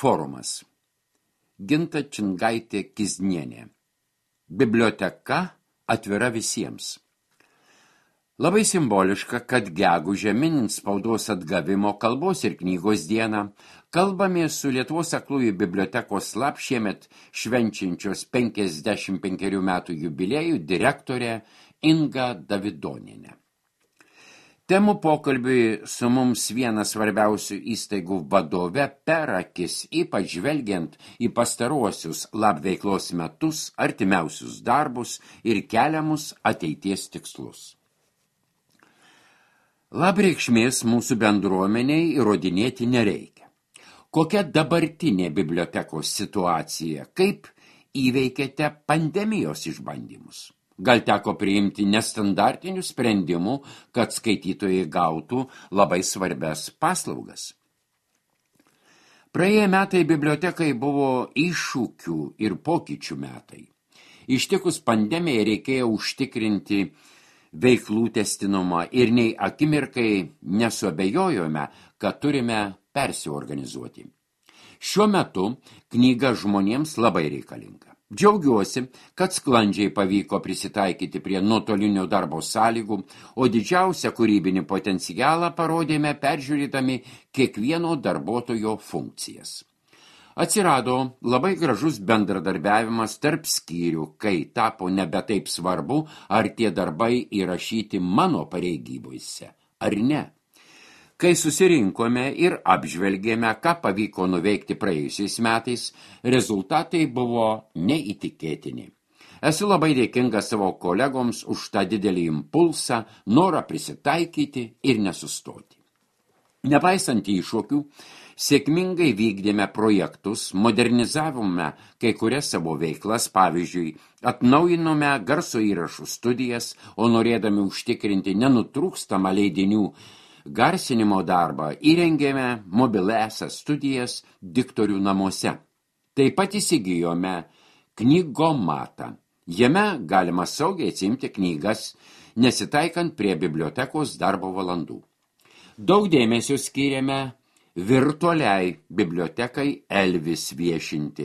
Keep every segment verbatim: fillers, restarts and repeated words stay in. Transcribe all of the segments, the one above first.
forumas. Ginta Čingaitė Kiznienė. Biblioteka atvira visiems. Labai simboliška, kad gegužę minint spaudos atgavimo kalbos ir knygos dieną kalbamės su Lietuvos aklųjų bibliotekos lab šiemet švenčiančios penkiasdešimt penkerių metų jubiliejų direktorė Inga Davidonienė. Temų pokalbiui su mums vienas svarbiausių įstaigų vadove per akis, ypač žvelgiant į pastaruosius lab veiklos metus, artimiausius darbus ir keliamus ateities tikslus. Lab reikšmės mūsų bendruomeniai įrodinėti nereikia. Kokia dabartinė bibliotekos situacija, kaip įveikėte pandemijos išbandymus? Gal teko priimti nestandartinių sprendimų, kad skaitytojai gautų labai svarbias paslaugas? Praėję metai bibliotekai buvo iššūkių ir pokyčių metai. Ištikus pandemijai reikėjo užtikrinti veiklų testinumą ir nei akimirkai nesuabejojome, kad turime persiorganizuoti. Šiuo metu knyga žmonėms labai reikalinga. Džiaugiuosi, kad sklandžiai pavyko prisitaikyti prie nuotolinio darbo sąlygų, o didžiausią kūrybinį potencialą parodėme peržiūrėdami kiekvieno darbuotojo funkcijas. Atsirado labai gražus bendradarbiavimas tarp skyrių, kai tapo nebe taip svarbu, ar tie darbai įrašyti mano pareigybose, ar ne. Kai susirinkome ir apžvelgėme, ką pavyko nuveikti praėjusiais metais, rezultatai buvo neįtikėtini. Esu labai dėkinga savo kolegoms už tą didelį impulsą, norą prisitaikyti ir nesustoti. Nepaisant iššūkių, sėkmingai vykdėme projektus, modernizavome kai kurias savo veiklas, pavyzdžiui, atnaujinome garso įrašų studijas, o norėdami užtikrinti nenutrūkstamą leidinių garsinimo darbą įrengėme mobiliasias studijas diktorių namuose. Taip pat įsigijome knygomatą. Jame galima saugiai atsiimti knygas, nesitaikant prie bibliotekos darbo valandų. Daug dėmesio skyrėme virtualiai bibliotekai Elvis viešinti.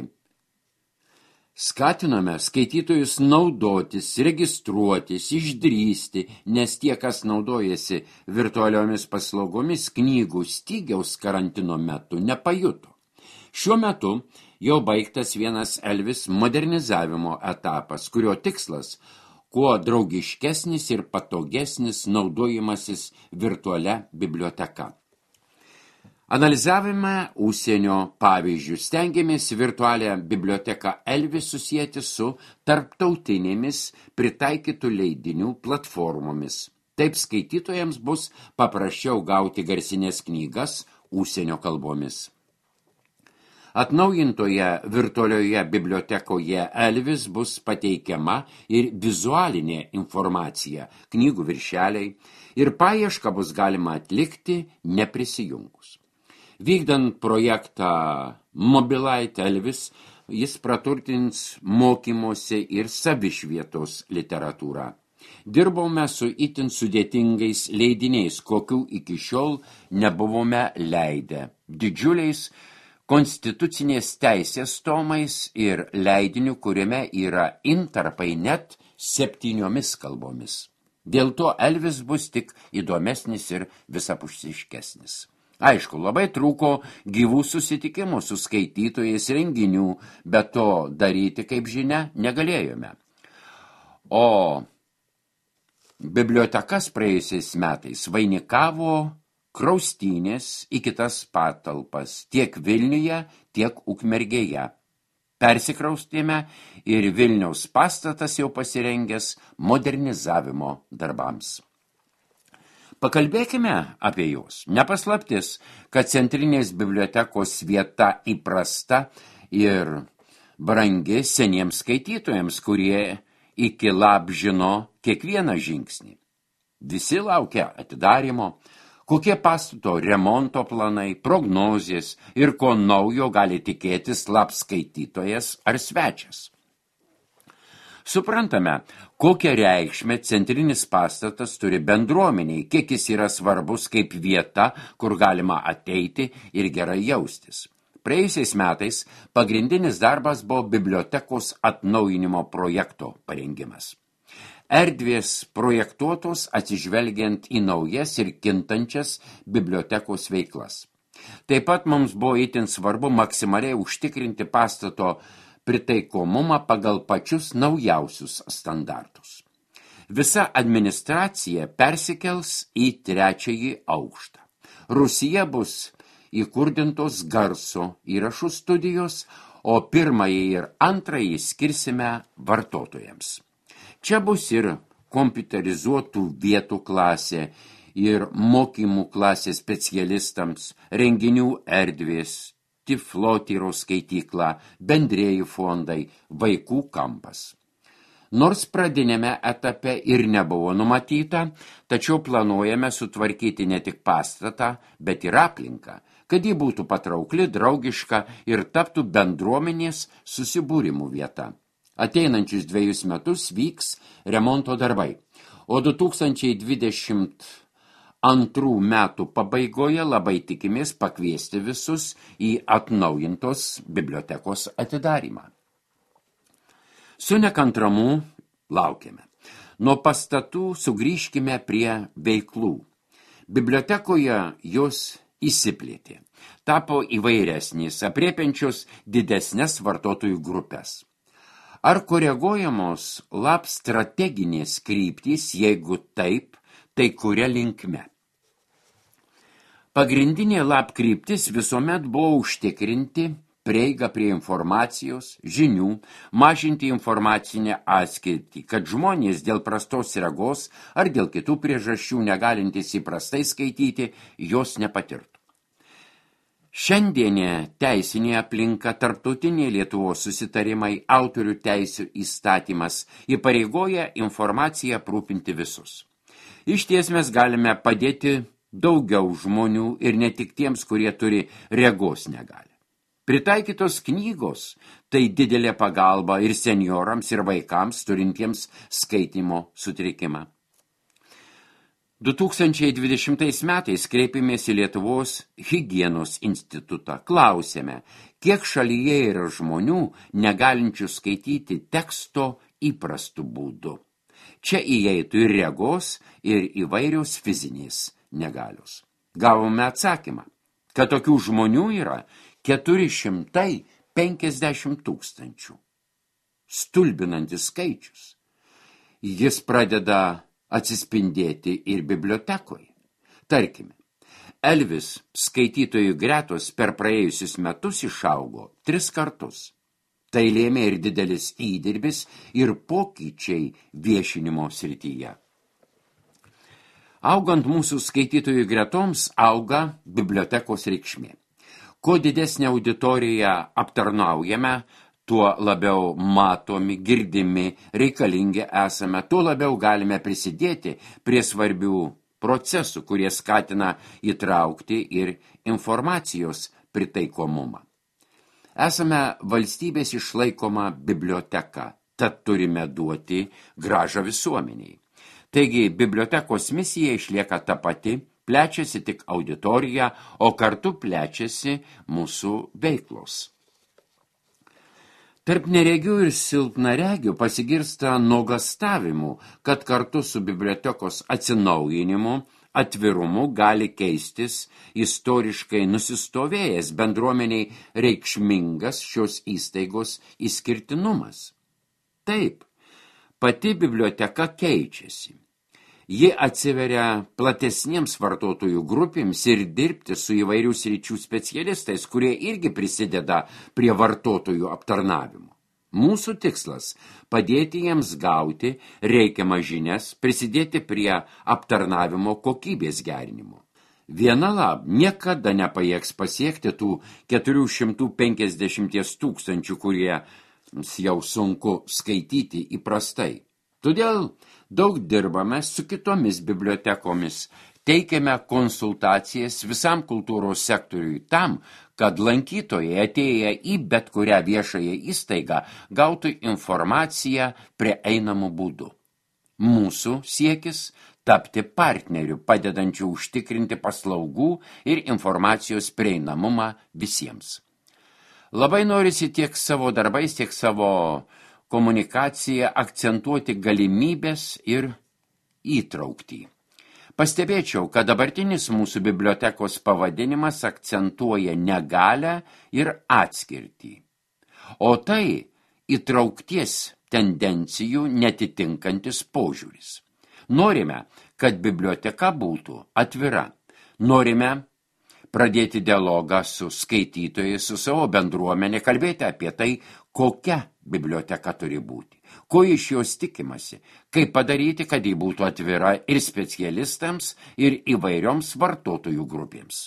Skatinome skaitytojus naudotis, registruotis, išdrįsti, nes tie, kas naudojasi virtualiomis paslaugomis, knygų stygiaus karantino metu nepajuto. Šiuo metu jau baigtas vienas Elvis modernizavimo etapas, kurio tikslas kuo draugiškesnis ir patogesnis naudojimasis virtualia biblioteka. Analizavime užsienio pavyzdžių, stengiamės virtualią biblioteką Elvis susijęti su tarptautinėmis pritaikytų leidinių platformomis. Taip skaitytojams bus paprasčiau gauti garsinės knygas užsienio kalbomis. Atnaujintoje virtualioje bibliotekoje Elvis bus pateikiama ir vizualinė informacija, knygų viršeliai, ir paiešką bus galima atlikti neprisijungus. Vykdant projektą Mobilite Elvis, jis praturtins mokymosi ir savišvietos literatūrą. Dirbome su itin sudėtingais leidiniais, kokių iki šiol nebuvome leidę. Didžiuliais konstitucinės teisės tomais ir leidiniu, kuriame yra intarpai net septyniomis kalbomis. Dėl to Elvis bus tik įdomesnis ir visapusiškesnis. Aišku, labai trūko gyvų susitikimų su skaitytojais renginių, bet to daryti, kaip žinia, negalėjome. O bibliotekas praėjusiais metais vainikavo kraustynės į kitas patalpas, tiek Vilniuje, tiek Ukmergėje. Persikraustėme ir Vilniaus pastatas jau pasirengęs modernizavimo darbams. Pakalbėkime apie juos. Nepaslaptis, kad centrinės bibliotekos vieta įprasta ir brangi seniems skaitytojams, kurie iki lab žino kiekvieną žingsnį. Visi laukia atidarymo, kokie pastato remonto planai, prognozės ir ko naujo gali tikėtis lab skaitytojas ar svečias. Suprantame, kokią reikšmę centrinis pastatas turi bendruomeniai, kiek jis yra svarbus kaip vieta, kur galima ateiti ir gerai jaustis. Praėjusiais metais pagrindinis darbas buvo bibliotekos atnaujinimo projekto parengimas. Erdvės projektuotos atsižvelgiant į naujas ir kintančias bibliotekos veiklas. Taip pat mums buvo itin svarbu maksimaliai užtikrinti pastato pritaikomumą pagal pačius naujausius standartus. Visa administracija persikels į trečiąjį aukštą. Rusija bus įkurdintos garso įrašų studijos, o pirmąjį ir antrąjį skirsime vartotojams. Čia bus ir kompiuterizuotų vietų klasė, ir mokymų klasės specialistams, renginių erdvės, tiflotyros skaitykla, bendrieji fondai, vaikų kampas. Nors pradinėme etape ir nebuvo numatyta, tačiau planuojame sutvarkyti ne tik pastatą, bet ir aplinką, kad ji būtų patraukli, draugiška ir taptų bendruomenės susibūrimų vieta. Ateinančius dviejus metus vyks remonto darbai, o du tūkstančiai dvidešimt antrų metų pabaigoje labai tikimės pakviesti visus į atnaujintos bibliotekos atidarymą. Su nekantramu laukiame. Nuo pastatų sugrįžkime prie veiklų. Bibliotekoje jos įsiplėtė, tapo įvairesnės, apriepiančios didesnes vartotojų grupės. Ar koreguojamos lab strateginės kryptys, jeigu taip, tai kuria linkme? Pagrindinė lab kryptis visuomet buvo užtikrinti prieigą prie informacijos, žinių, mažinti informacinę atskirtį, kad žmonės dėl prastos regos ar dėl kitų priežasčių negalintys įprastai skaityti, jos nepatirtų. Šiandienė teisinė aplinka, tarptautinė Lietuvos susitarimai, autorių teisių įstatymas įpareigoja informaciją aprūpinti visus. Iš ties mes galime padėti daugiau žmonių ir ne tik tiems, kurie turi regos negalią. Pritaikytos knygos tai didelė pagalba ir seniorams, ir vaikams turintiems skaitymo sutrikimą. du tūkstančiai dvidešimtais metais kreipėmės į Lietuvos higienos institutą. Klausėme, kiek šalyje yra žmonių negalinčių skaityti teksto įprastu būdu. Čia įeitų ir regos, ir įvairios fizinės negalios. Gavome atsakymą, kad tokių žmonių yra keturi šimtai penkiasdešimt tūkstančių. Stulbinantis skaičius. Jis pradeda atsispindėti ir bibliotekoje. Tarkime, Elvis skaitytojų gretos per praėjusius metus išaugo tris kartus. Tai lėmė ir didelis įdirbis ir pokyčiai viešinimo srityje. Augant mūsų skaitytojų gretoms, auga bibliotekos reikšmė. Kuo didesnę auditoriją aptarnaujame, tuo labiau matomi, girdimi, reikalingi esame, tuo labiau galime prisidėti prie svarbių procesų, kurie skatina įtraukti ir informacijos pritaikomumą. Esame valstybės išlaikoma biblioteka, tad turime duoti grąžą visuomeniai. Taigi, bibliotekos misija išlieka ta pati, plečiasi tik auditorija, o kartu plečiasi mūsų veiklos. Tarp neregių ir silpnaregių pasigirsta nuogąstavimų, kad kartu su bibliotekos atsinaujinimu, atvirumu gali keistis istoriškai nusistovėjęs bendruomeniai reikšmingas šios įstaigos išskirtinumas. Taip, pati biblioteka keičiasi. Ji atsiveria platesniems vartotojų grupėms ir dirbti su įvairių sričių specialistais, kurie irgi prisideda prie vartotojų aptarnavimo. Mūsų tikslas – padėti jiems gauti reikiamą žinias, prisidėti prie aptarnavimo kokybės gerinimo. Viena lab niekada nepajėgs pasiekti tų keturių šimtų penkiasdešimt tūkstančių, kurie jau sunku skaityti įprastai. Todėl daug dirbame su kitomis bibliotekomis, teikiame konsultacijas visam kultūros sektoriui tam, kad lankytojai atėję į bet kurią viešąją įstaigą gautų informaciją prieinamų būdų. Mūsų siekis tapti partneriu, padedančiu užtikrinti paslaugų ir informacijos prieinamumą visiems. Labai norisi tiek savo darbais, tiek savo komunikaciją akcentuoti galimybės ir įtrauktį. Pastebėčiau, kad dabartinis mūsų bibliotekos pavadinimas akcentuoja negalią ir atskirtį. O tai įtraukties tendencijų netitinkantis požiūris. Norime, kad biblioteka būtų atvira. Norime pradėti dialogą su skaitytojais, su savo bendruomenė, kalbėti apie tai, kokia biblioteka turi būti, ko iš jos tikimasi, kaip padaryti, kad ji būtų atvira ir specialistams, ir įvairioms vartotojų grupėms.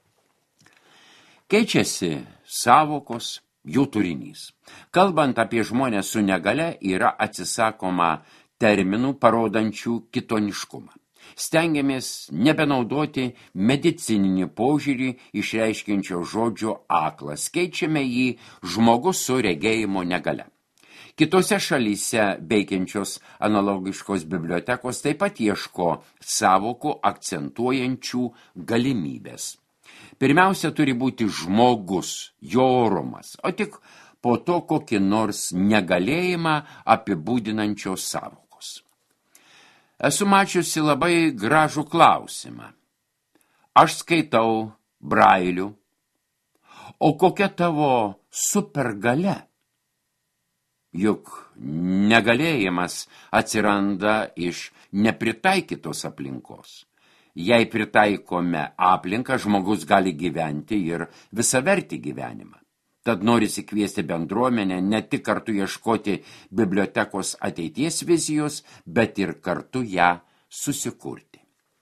Keičiasi savokos, jų turinys. Kalbant apie žmonės su negale, yra atsisakoma terminų parodančių kitoniškumą. Stengiamės nebenaudoti medicininį požiūrį išreiškiančio žodžio aklas, keičiame jį žmogus su regėjimo negale. Kitose šalyse veikiančios analogiškos bibliotekos taip pat ieško savokų akcentuojančių galimybės. Pirmiausia, turi būti žmogus, jo orumas, o tik po to kokį nors negalėjimą apibūdinančios savokos. Esu mačiusi labai gražų klausimą. Aš skaitau brailių, o kokia tavo supergalia? Juk negalėjimas atsiranda iš nepritaikytos aplinkos. Jei pritaikome aplinką, žmogus gali gyventi ir visavertį gyvenimą. Tad norisi kviesti bendruomenę ne tik kartu ieškoti bibliotekos ateities vizijos, bet ir kartu ją susikurti.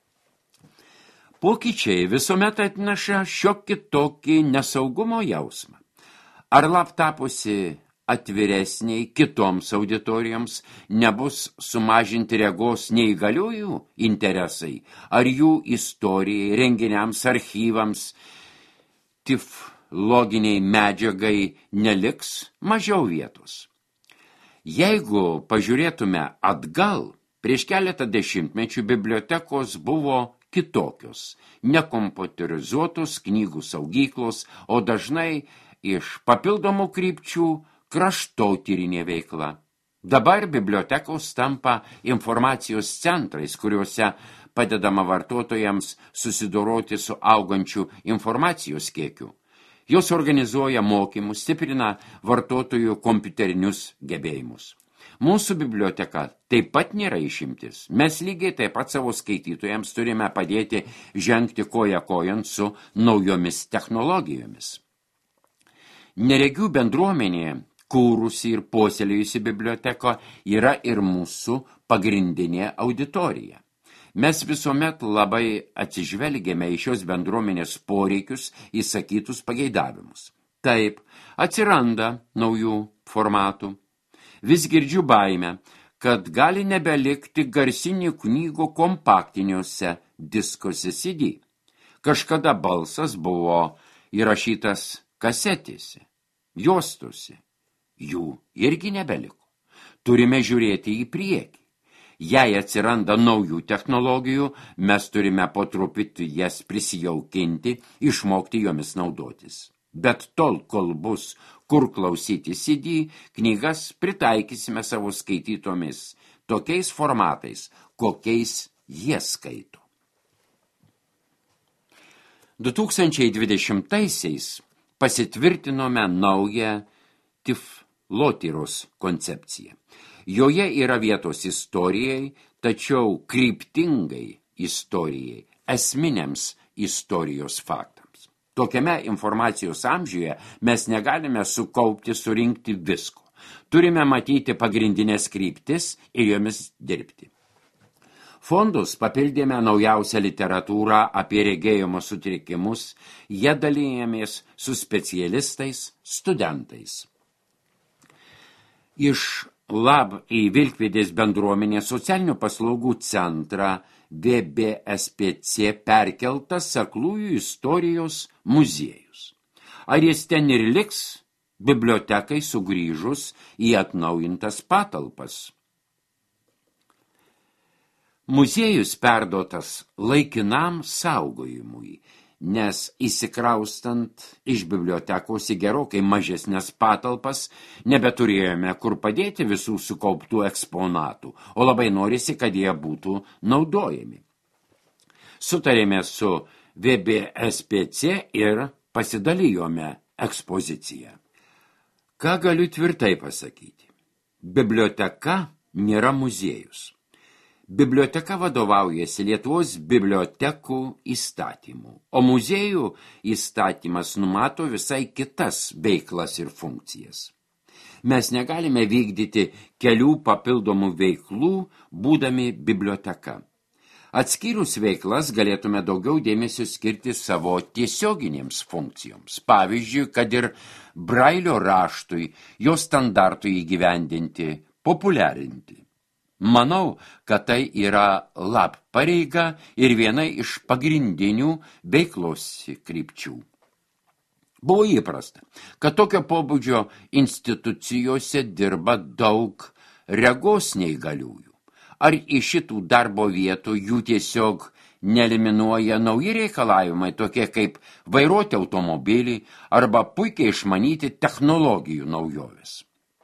Pokyčiai visuomet atneša šiokį tokį nesaugumo jausmą. Ar lab tapusi atviresniai kitoms auditorijoms nebus sumažinti regos neįgaliųjų interesai, ar jų istorijai, renginiams, archyvams, tif loginiai medžiagai neliks mažiau vietos. Jeigu pažiūrėtume atgal, prieš keletą dešimtmečių bibliotekos buvo kitokios, nekompiuterizuotos knygų saugyklos, o dažnai iš papildomų krypčių kraštotyrinė veikla. Dabar bibliotekos tampa informacijos centrais, kuriuose padedama vartotojams susidoroti su augančiu informacijos kiekiu. Jos organizuoja mokymus, stiprina vartotojų kompiuterinius gebėjimus. Mūsų biblioteka taip pat nėra išimtis. Mes lygiai taip pat savo skaitytojams turime padėti žengti koja kojant su naujomis technologijomis. Neregių bendruomenė, kūrusi ir puoselėjusi biblioteko, yra ir mūsų pagrindinė auditorija. Mes visuomet labai atsižvelgėme į šios bendruomenės poreikius įsakytus pageidavimus. Taip, atsiranda naujų formatų. Vis girdžiu baimę, kad gali nebelikti garsinių knygų kompaktiniuose diskuose C D. Kažkada balsas buvo įrašytas kasetėse, juostose. Jų irgi nebeliko. Turime žiūrėti į priekį. Jei atsiranda naujų technologijų, mes turime po truputį jas prisijaukinti, išmokti jomis naudotis. Bet tol, kol bus kur klausyti C D, knygas pritaikysime savo skaitytomis tokiais formatais, kokiais jie skaito. du tūkstančiai dvidešimtaisiais pasitvirtinome naują tiflotyros koncepciją. Joje yra vietos istorijai, tačiau kryptingai istorijai, esminiams istorijos faktams. Tokiame informacijos amžiuje mes negalime sukaupti, surinkti visko. Turime matyti pagrindinės kryptis ir jomis dirbti. Fondus papildėme naujausią literatūrą apie regėjimo sutrikimus, jie dalijamės su specialistais, studentais. Iš Lab į Vilkpėdės bendruomenės socialinių paslaugų centrą V B S P C perkeltas Aklųjų istorijos muziejus. Ar jis ten ir liks bibliotekai sugrįžus į atnaujintas patalpas? Muziejus perduotas laikinam saugojimui. nes įsikraustant iš bibliotekos į gerokai mažesnės patalpas nebeturėjome kur padėti visų sukauptų eksponatų, o labai norisi, kad jie būtų naudojami. Sutarėme su V B S P C ir pasidalijome ekspoziciją. Ką galiu tvirtai pasakyti? Biblioteka nėra muziejus. Biblioteka vadovaujasi Lietuvos bibliotekų įstatymu, o muziejų įstatymas numato visai kitas veiklas ir funkcijas. Mes negalime vykdyti kelių papildomų veiklų, būdami biblioteka. Atskyrus veiklas galėtume daugiau dėmesio skirti savo tiesioginėms funkcijoms. Pavyzdžiui, kad ir Brailio raštui, jo standartui įgyvendinti, populiarinti. Manau, kad tai yra lab pareiga ir viena iš pagrindinių veiklos krypčių. Buvo įprasta, kad tokio pobūdžio institucijose dirba daug regos neįgaliųjų. Ar iš šitų darbo vietų jų tiesiog neeliminuoja nauji reikalavimai, tokie kaip vairuoti automobilį arba puikiai išmanyti technologijų naujovės.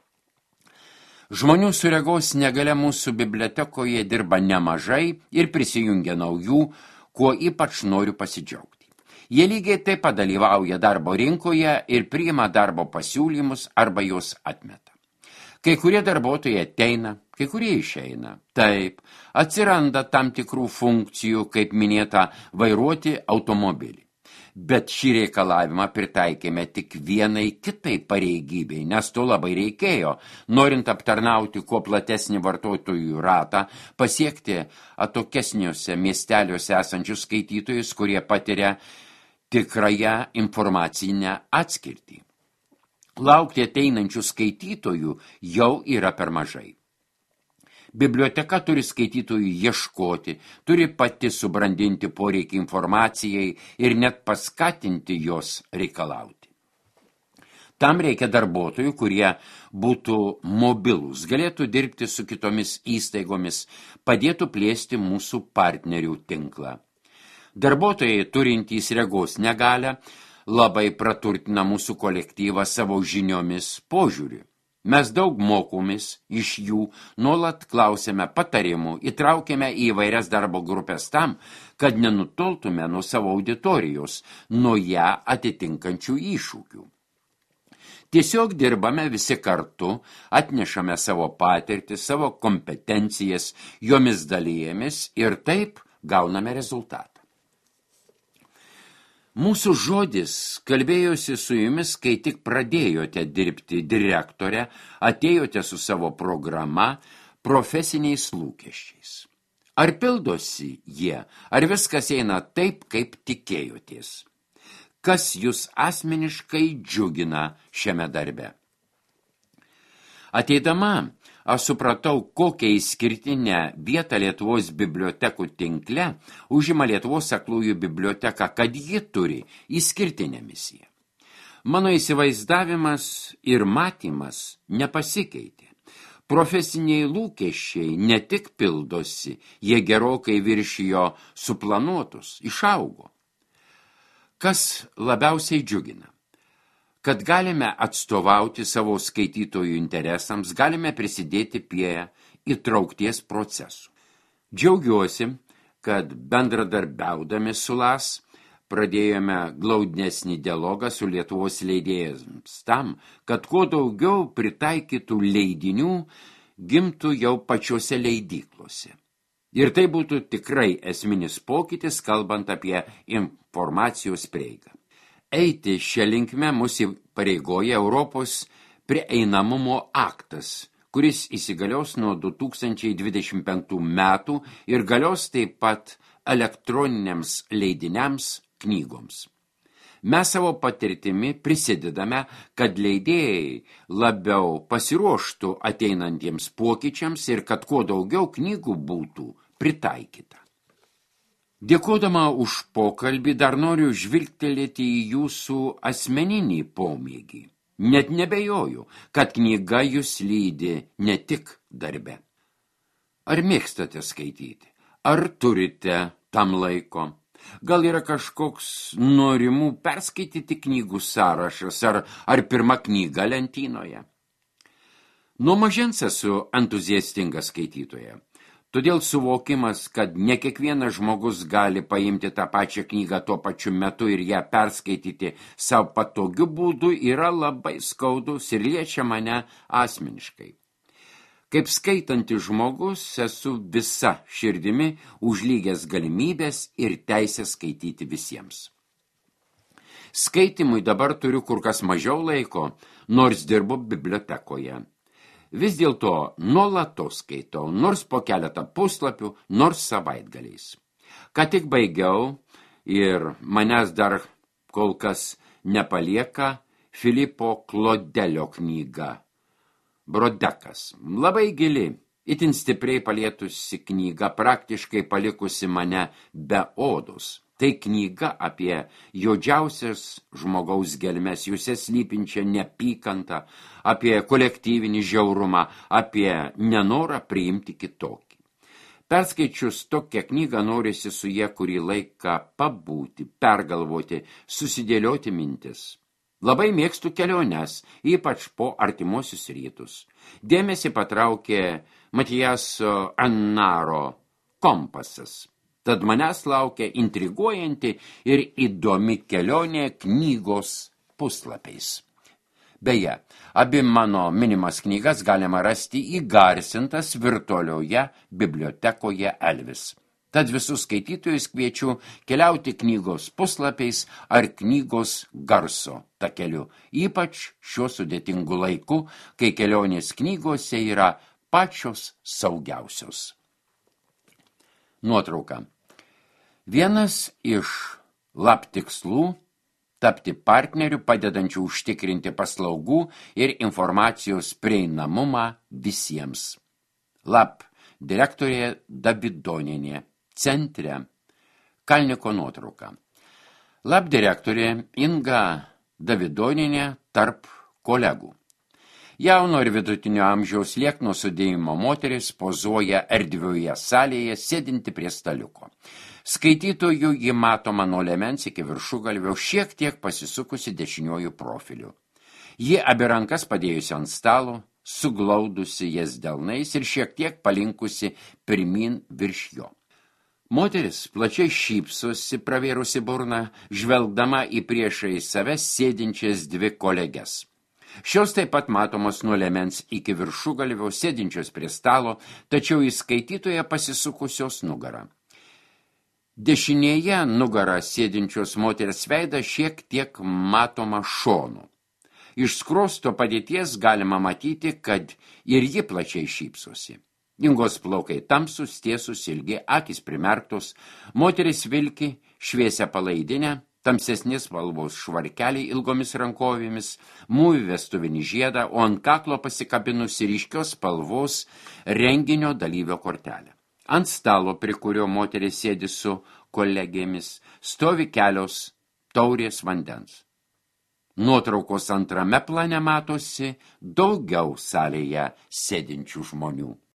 Žmonių su regos negalia mūsų bibliotekoje dirba nemažai ir prisijungia naujų, kuo ypač noriu pasidžiaugti. Jie lygiai taip pat dalyvauja darbo rinkoje ir priima darbo pasiūlymus arba juos atmeta. Kai kurie darbuotojai ateina, kai kurie išeina. Taip, atsiranda tam tikrų funkcijų, kaip minėta, vairuoti automobilį. Bet šį reikalavimą pritaikėme tik vienai kitai pareigybei, nes to labai reikėjo, norint aptarnauti kuo platesnį vartotojų ratą, pasiekti atokesniuose miesteliuose esančius skaitytojus, kurie patiria tikrąją informacinę atskirtį. Laukti ateinančių skaitytojų jau yra per mažai. Biblioteka turi skaitytojų ieškoti, turi pati subrandinti poreikį informacijai ir net paskatinti jos reikalauti. Tam reikia darbuotojų, kurie būtų mobilūs, galėtų dirbti su kitomis įstaigomis, padėtų plėsti mūsų partnerių tinklą. Darbuotojai turintys regos negalią labai praturtina mūsų kolektyvą savo žiniomis požiūrį. Mes daug mokomės iš jų, nuolat klausėme patarimų, įtraukėme į įvairias darbo grupės tam, kad nenutoltume nuo savo auditorijos, nuo ją atitinkančių iššūkių. Tiesiog dirbame visi kartu, atnešame savo patirtį, savo kompetencijas, jomis dalijamės ir taip gauname rezultatą. Mūsų žodis kalbėjosi su jumis, kai tik pradėjote dirbti direktore, atėjote su savo programa, profesiniais lūkesčiais. Ar pildosi jie, ar viskas eina taip, kaip tikėjotės? Kas jūs asmeniškai džiugina šiame darbe? Ateidama, aš supratau, kokią išskirtinę vietą Lietuvos bibliotekų tinkle užima Lietuvos aklųjų biblioteka, kad ji turi išskirtinę misiją. Mano įsivaizdavimas ir matymas nepasikeitė. Profesiniai lūkesčiai ne tik pildosi, jie gerokai viršijo suplanuotus, išaugo. Kas labiausiai džiugina? Kad galime atstovauti savo skaitytojų interesams, galime prisidėti prie įtraukties procesų. Džiaugiuosi, kad bendradarbiaudami su L A S pradėjome glaudnesnį dialogą su Lietuvos leidėjams tam, kad kuo daugiau pritaikytų leidinių gimtų jau pačiose leidyklose. Ir tai būtų tikrai esminis pokytis, kalbant apie informacijos prieigą. Eiti šią linkmę mus įpareigoja Europos prieinamumo aktas, kuris įsigalios nuo du tūkstančiai dvidešimt penktų metų ir galios taip pat elektroniniams leidiniams, knygoms. Mes savo patirtimi prisidedame, kad leidėjai labiau pasiruoštų ateinantiems pokyčiams ir kad kuo daugiau knygų būtų pritaikyta. Dėkodama už pokalbį dar noriu žvilgtelėti į jūsų asmeninį pomėgį. Net nebejoju, kad knyga jūs lydi ne tik darbe. Ar mėgstate skaityti? Ar turite tam laiko? Gal yra kažkoks norimų perskaityti knygų sąrašas ar, ar pirma knyga lentynoje? Nuo mažens esu entuziastinga skaitytoja. Todėl suvokimas, kad ne kiekvienas žmogus gali paimti tą pačią knygą tuo pačiu metu ir ją perskaityti savo patogiu būdu, yra labai skaudus ir liečia mane asmeniškai. Kaip skaitantis žmogus, esu visa širdimi užlygęs galimybės ir teisę skaityti visiems. Skaitimui dabar turiu kur kas mažiau laiko, nors dirbu bibliotekoje. Vis dėlto nuolatos skaitau, nors po keletą puslapių, nors savaitgaliais. Ką tik baigiau ir manęs dar kol kas nepalieka Filipo Klodelio knyga Brodekas. Labai gili, itin stipriai palietusi knyga, praktiškai palikusi mane be odos. Tai knyga apie juodžiausias žmogaus gelmes, juose slypinčią neapykantą, apie kolektyvinį žiaurumą, apie nenorą priimti kitokį. Perskaičius tokią knygą norisi su jie kurį laiką pabūti, pergalvoti, susidėlioti mintis. Labai mėgstu keliones, ypač po artimuosius rytus. Dėmesį patraukė Matijaso Annaro Kompasas. Tad manęs laukia intriguojanti ir įdomi kelionė knygos puslapiais. Beje, abi mano minimas knygas galima rasti įgarsintas virtualioje bibliotekoje Elvis. Tad visus skaitytojus kviečiu keliauti knygos puslapiais ar knygos garso takeliu, ypač šiuo sudėtingu laiku, kai kelionės knygose yra pačios saugiausios. Nuotrauka. Vienas iš lab tikslų tapti partneriu, padedančių užtikrinti paslaugų ir informacijos prieinamumą visiems. Lab direktorė Davidonienė, centre Kalniko nuotrauka. Lab direktorė Inga Davidonienė tarp kolegų. Jauno ir vidutinio amžiaus liekno sudėjimo moteris pozuoja erdvioje salėje, sėdinti prie staliuko. Skaitytojų ji matoma nuo liemens iki viršugalvio, šiek tiek pasisukusi dešiniuoju profiliu. Ji abi rankas padėjusi ant stalo, suglaudusi jas delnais ir šiek tiek palinkusi pirmin virš jo. Moteris plačiai šypsosi, pravėrusi burną, žvelgdama į priešai save sėdinčias dvi koleges. Šios taip pat matomos nuo liemens iki viršugalvio, sėdinčios prie stalo, tačiau į skaitytoją pasisukusios nugarą. Dešinėje nugarą sėdinčios moters veidą šiek tiek matoma šonu. Iš skruosto padėties galima matyti, kad ir ji plačiai šypsosi. Ingos plaukai tamsus, tiesus, ilgi, akys primerktos, moteris vilki šviesią palaidinę, tamsesnės spalvos švarkeliai ilgomis rankovėmis, mūvi vestuvinį žiedą, o ant kaklo pasikabinusi ryškios spalvos renginio dalyvio kortelę. Ant stalo, prie kurio moteris sėdi su kolegėmis, stovi kelios taurės vandens. Nuotraukos antrame plane matosi daugiau salėje sėdinčių žmonių.